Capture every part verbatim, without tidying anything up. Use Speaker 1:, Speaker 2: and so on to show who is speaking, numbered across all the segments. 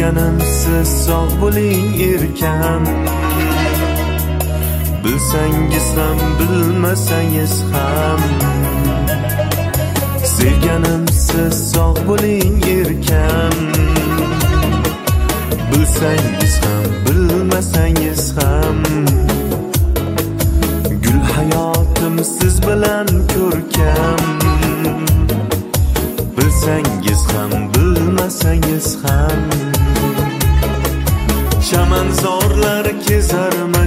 Speaker 1: Sevganim siz sog' bo'ling erkan. Bilsangiz ham bilmasangiz ham. Sevganim siz sog' bo'ling erkan. Bilsangiz ham bilmasangiz ham. Gul hayotim siz bilan ko'rkam. Bilsangiz ham bilmasangiz ham. Chamanzorlar kezarman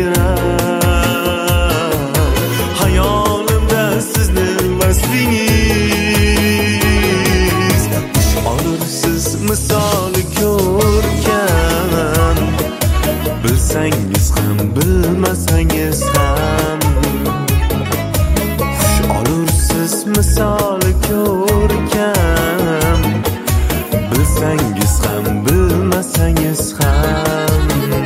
Speaker 1: yayrab. Hayolimda sizni vaslingiz. Ish olursiz misoli ko'rkam. Bilsangiz ham bilmasangiz ham. Xush olursiz misoli ko'rkam. Bilsangiz ham bilmasangiz ham.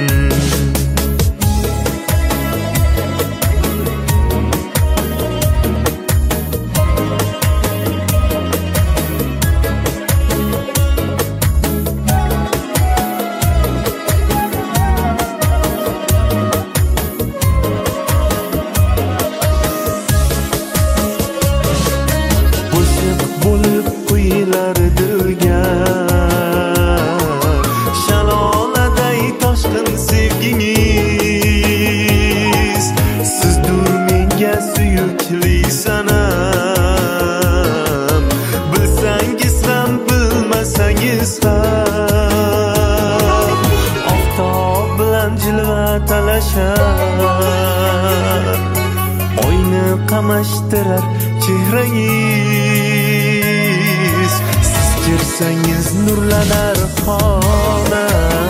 Speaker 1: Bo'shiq bo'lib quyilar dilga. Shaloladay toshqin sevgingiz. Sizdur menga suyukli sanam. Bilsangiz ham bilmasangiz ham. Oftob bilan jilva talashar. Oyni qamashtirar chehrangiz. Siz kirsangiz nurlanar xona.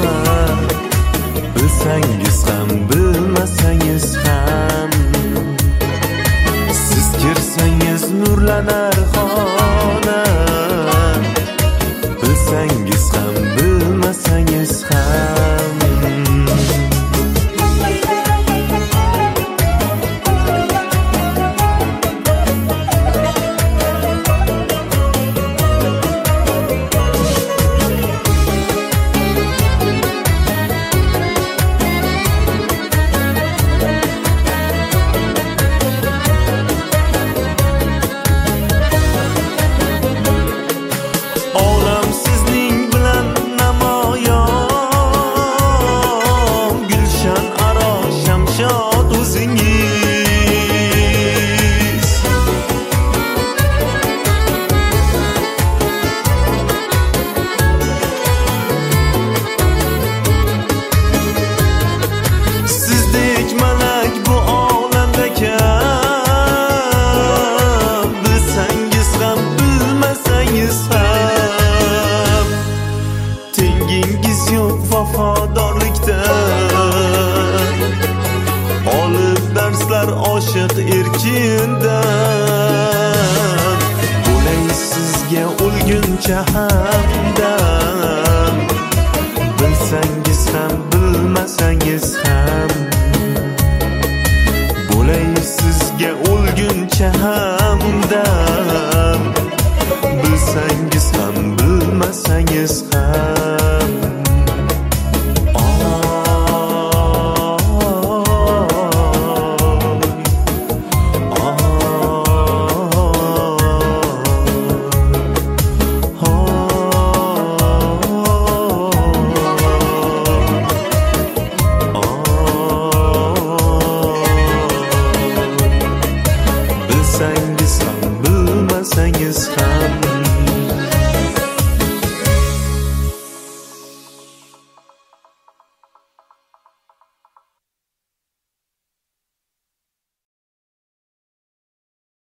Speaker 1: Bilsangiz ham bilmasangiz ham. Siz kirsangiz nurlanar xona. Bilsangiz ham bilmasangiz ham. Olam sizning bilan namoyon. Gulshan aro shamshod o'zingiz. Sizdek malak bu olamda kam. Bilsangiz ham bilmasangiz ham. Tengingiz yo'q vafodorlikda. Olib darslar oshiq erkindan. Bo'lay sizga o'lguncha hamdam. Bilsangiz ham bilmasangiz ham. Bo'lay sizga o'lguncha hamdam. Bilsangiz ham bilmasangiz ham. Bilsangiz ham bilmasangiz ham.